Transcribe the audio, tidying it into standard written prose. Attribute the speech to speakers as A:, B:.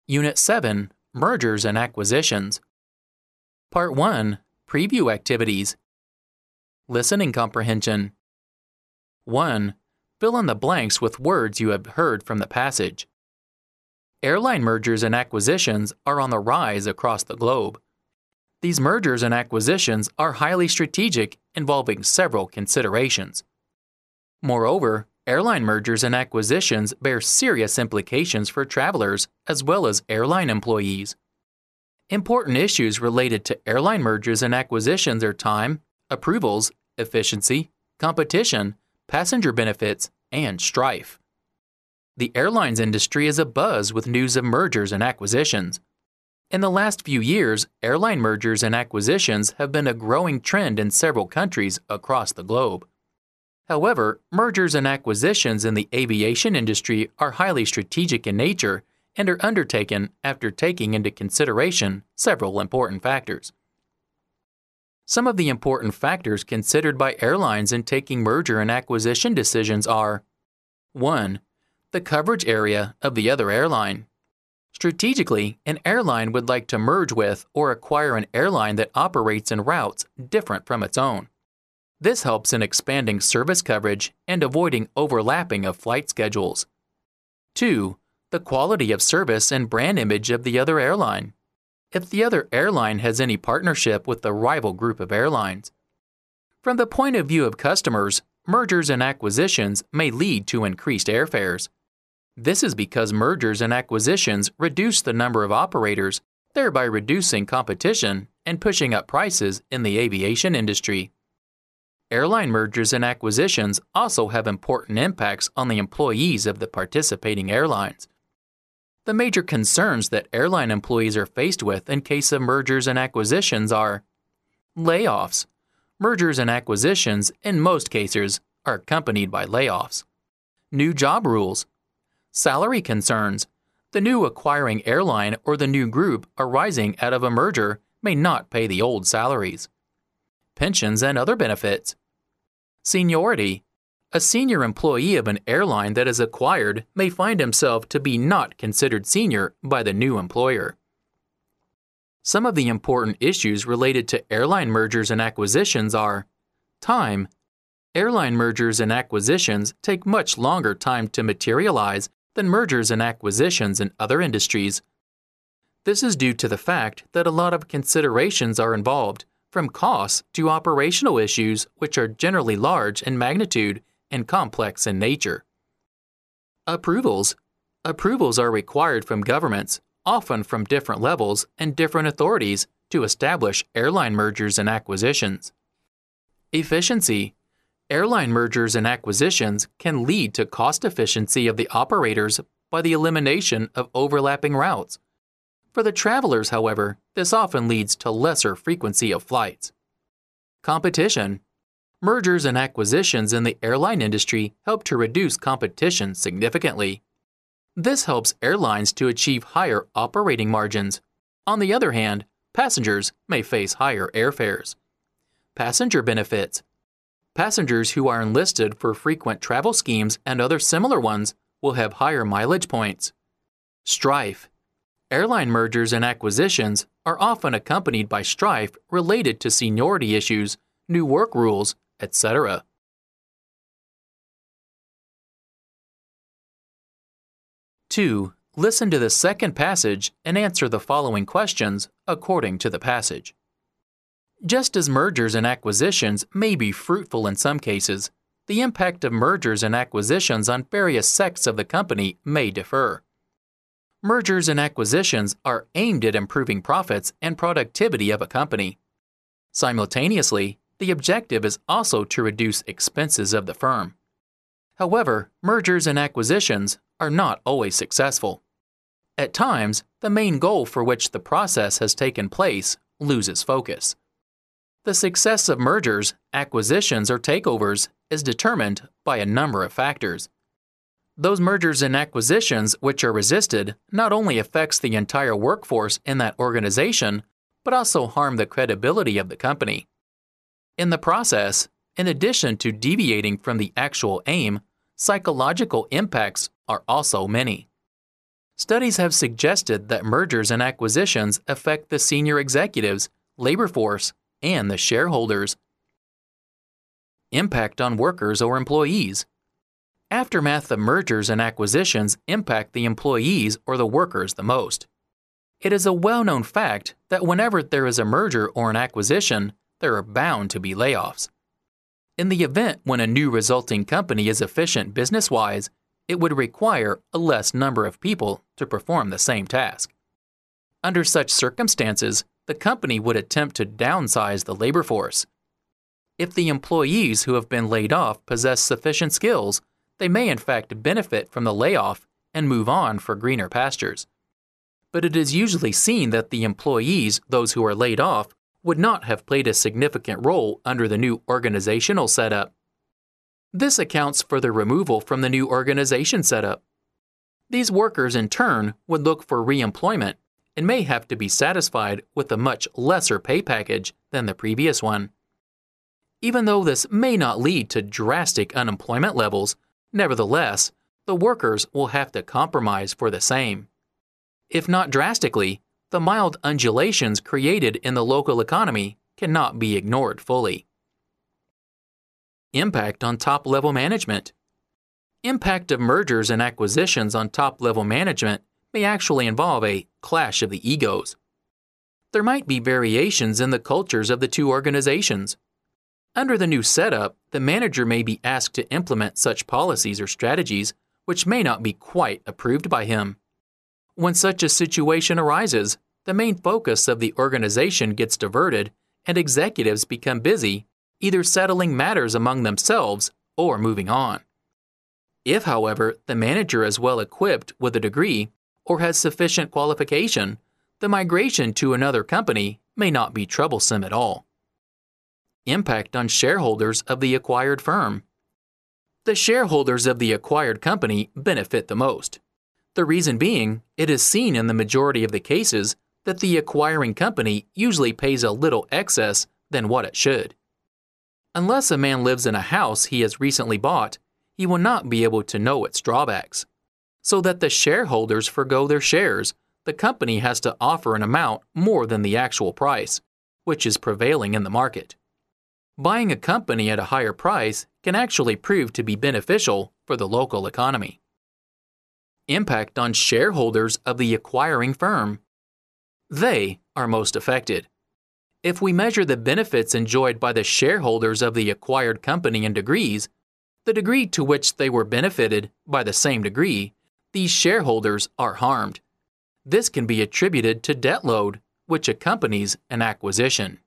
A: Unit 7, Mergers and Acquisitions. Part 1, Preview Activities. Listening Comprehension. 1. Fill in the blanks with words you have heard from the passage. Airline mergers and acquisitions are on the rise across the globe. These mergers and acquisitions are highly strategic, involving several considerations. Moreover, airline mergers and acquisitions bear serious implications for travelers as well as airline employees. Important issues related to airline mergers and acquisitions are time, approvals, efficiency, competition, passenger benefits, and strife. The airlines industry is abuzz with news of mergers and acquisitions. In the last few years, airline mergers and acquisitions have been a growing trend in several countries across the globe. However, mergers and acquisitions in the aviation industry are highly strategic in nature and are undertaken after taking into consideration several important factors. Some of the important factors considered by airlines in taking merger and acquisition decisions are: 1. The coverage area of the other airline. Strategically, an airline would like to merge with or acquire an airline that operates in routes different from its own. This helps in expanding service coverage and avoiding overlapping of flight schedules. 2. The quality of service and brand image of the other airline. If the other airline has any partnership with the rival group of airlines. From the point of view of customers, mergers and acquisitions may lead to increased airfares. This is because mergers and acquisitions reduce the number of operators, thereby reducing competition and pushing up prices in the aviation industry. Airline mergers and acquisitions also have important impacts on the employees of the participating airlines. The major concerns that airline employees are faced with in case of mergers and acquisitions are: layoffs. Mergers and acquisitions, in most cases, are accompanied by layoffs. New job rules. Salary concerns. The new acquiring airline or the new group arising out of a merger may not pay the old salaries. Pensions and other benefits. Seniority. A senior employee of an airline that is acquired may find himself to be not considered senior by the new employer. Some of the important issues related to airline mergers and acquisitions are: time. Airline mergers and acquisitions take much longer time to materialize than mergers and acquisitions in other industries. This is due to the fact that a lot of considerations are involved, from costs to operational issues, which are generally large in magnitude and complex in nature. Approvals. Approvals are required from governments, often from different levels and different authorities, to establish airline mergers and acquisitions. Efficiency. Airline mergers and acquisitions can lead to cost efficiency of the operators by the elimination of overlapping routes. For the travelers, however, this often leads to lesser frequency of flights. Competition. Mergers and acquisitions in the airline industry help to reduce competition significantly. This helps airlines to achieve higher operating margins. On the other hand, passengers may face higher airfares. Passenger benefits. Passengers who are enlisted for frequent travel schemes and other similar ones will have higher mileage points. Strife. Airline mergers and acquisitions are often accompanied by strife related to seniority issues, new work rules, etc. Two, listen to the second passage and answer the following questions according to the passage. Just as mergers and acquisitions may be fruitful in some cases, the impact of mergers and acquisitions on various sects of the company may differ. Mergers and acquisitions are aimed at improving profits and productivity of a company. Simultaneously, the objective is also to reduce expenses of the firm. However, mergers and acquisitions are not always successful. At times, the main goal for which the process has taken place loses focus. The success of mergers, acquisitions, or takeovers is determined by a number of factors. Those mergers and acquisitions which are resisted not only affects the entire workforce in that organization, but also harm the credibility of the company. In the process, in addition to deviating from the actual aim, psychological impacts are also many. Studies have suggested that mergers and acquisitions affect the senior executives, labor force, and the shareholders. Impact on workers or employees. Aftermath of mergers and acquisitions impact the employees or the workers the most. It is a well-known fact that whenever there is a merger or an acquisition, there are bound to be layoffs. In the event when a new resulting company is efficient business-wise, it would require a less number of people to perform the same task. Under such circumstances, the company would attempt to downsize the labor force. If the employees who have been laid off possess sufficient skills, they may in fact benefit from the layoff and move on for greener pastures. But it is usually seen that the employees, those who are laid off, would not have played a significant role under the new organizational setup. This accounts for the removal from the new organization setup. These workers in turn would look for re-employment and may have to be satisfied with a much lesser pay package than the previous one. Even though this may not lead to drastic unemployment levels, nevertheless, the workers will have to compromise for the same. If not drastically, the mild undulations created in the local economy cannot be ignored fully. Impact on top-level management. Impact of mergers and acquisitions on top-level management may actually involve a clash of the egos. There might be variations in the cultures of the two organizations. Under the new setup, the manager may be asked to implement such policies or strategies which may not be quite approved by him. When such a situation arises, the main focus of the organization gets diverted and executives become busy either settling matters among themselves or moving on. If, however, the manager is well equipped with a degree or has sufficient qualification, the migration to another company may not be troublesome at all. Impact on shareholders of the acquired firm. The shareholders of the acquired company benefit the most. The reason being, it is seen in the majority of the cases that the acquiring company usually pays a little excess than what it should. Unless a man lives in a house he has recently bought, he will not be able to know its drawbacks. So that the shareholders forgo their shares, the company has to offer an amount more than the actual price, which is prevailing in the market. Buying a company at a higher price can actually prove to be beneficial for the local economy. Impact on shareholders of the acquiring firm. They are most affected. If we measure the benefits enjoyed by the shareholders of the acquired company in degrees, the degree to which they were benefited by the same degree, these shareholders are harmed. This can be attributed to debt load, which accompanies an acquisition.